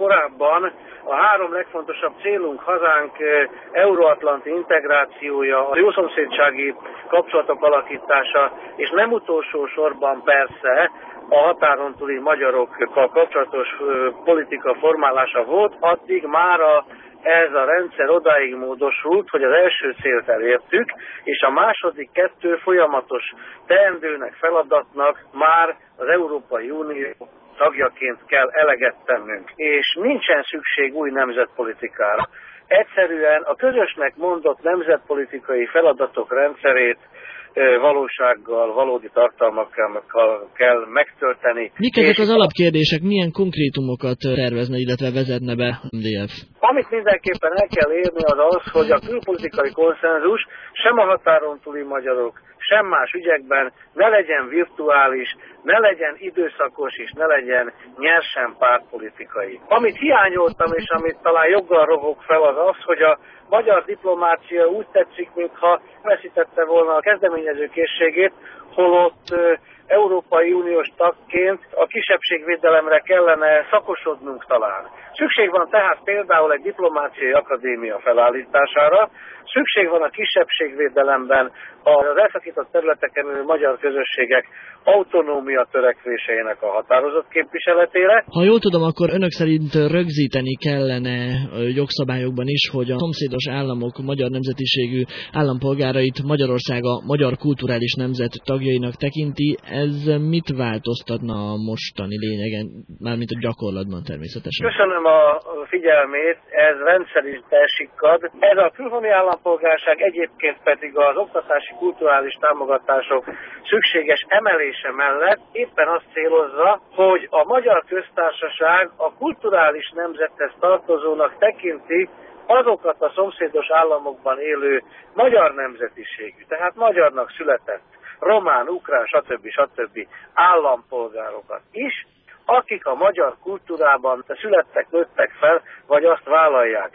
korábban a három legfontosabb célunk, hazánk euróatlanti integrációja, a jószomszédsági kapcsolatok alakítása, és nem utolsó sorban persze a határon túli magyarokkal kapcsolatos politika formálása volt, addig mára ez a rendszer odáig módosult, hogy az első célt elértük, és a második kettő folyamatos teendőnek, feladatnak már az Európai Unió tagjaként kell eleget tennünk. És nincsen szükség új nemzetpolitikára. Egyszerűen a közösnek mondott nemzetpolitikai feladatok rendszerét valósággal, valódi tartalmakkal kell megtölteni. Mik ezek az alapkérdések, milyen konkrétumokat tervezne, illetve vezetne be MDF? Amit mindenképpen el kell érni az, hogy a külpolitikai konszenzus sem a határon túli magyarok, sem más ügyekben ne legyen virtuális, ne legyen időszakos és ne legyen nyersen pártpolitikai. Amit hiányoltam, és amit talán joggal rovok fel az, hogy a magyar diplomácia úgy tetszik, mintha veszítette volna a kezdeményezőkészségét, holott Európai Uniós tagként a kisebbségvédelemre kellene szakosodnunk talán. Szükség van tehát például egy diplomáciai akadémia felállítására, szükség van a kisebbségvédelemben az elszakított területeken élő magyar közösségek autonómia törekvéseinek a határozott képviseletére. Ha jól tudom, akkor önök szerint rögzíteni kellene jogszabályokban is, hogy a szomszédos államok magyar nemzetiségű állampolgárait Magyarország a magyar kulturális nemzet tagjainak tekinti. Ez mit változtatna a mostani lényegen, mármint a gyakorlatban természetesen? Köszönöm a figyelmét, ez rendszerinte sikkad. Ez a külhoni állampolgárság egyébként pedig az oktatási kulturális támogatások szükséges emelése mellett éppen azt célozza, hogy a Magyar Köztársaság a kulturális nemzethez tartozónak tekinti azokat a szomszédos államokban élő magyar nemzetiségű, tehát magyarnak született, román, ukrán, stb. Állampolgárokat is, akik a magyar kultúrában születtek, nőttek fel, vagy azt vállalják.